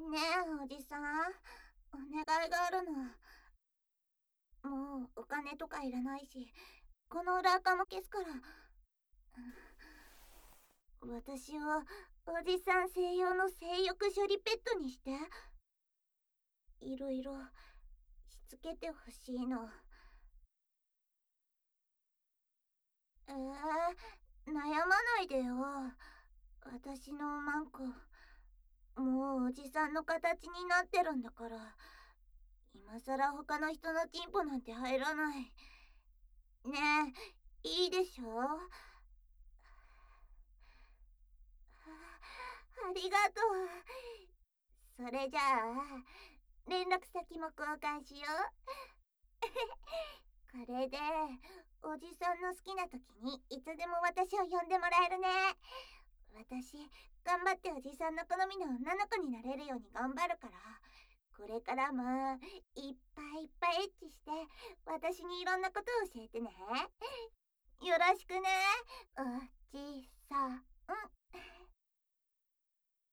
ねえ、おじさん。お願いがあるの。もうお金とかいらないし、この裏垢も消すから。私をおじさん専用の性欲処理ペットにして。いろいろしつけてほしいの。悩まないでよ。私のマンコ、もうおじさんの形になってるんだから。今さら他の人のチンポなんて入らない。ねえ、いいでしょ？ありがとう。それじゃあ、連絡先も交換しよう。これで、おじさんの好きな時にいつでも私を呼んでもらえるね。私、頑張っておじさんの好みの女の子になれるように頑張るから、これからもいっぱいいっぱいエッチして、私にいろんなことを教えてね。よろしくね、おじさん。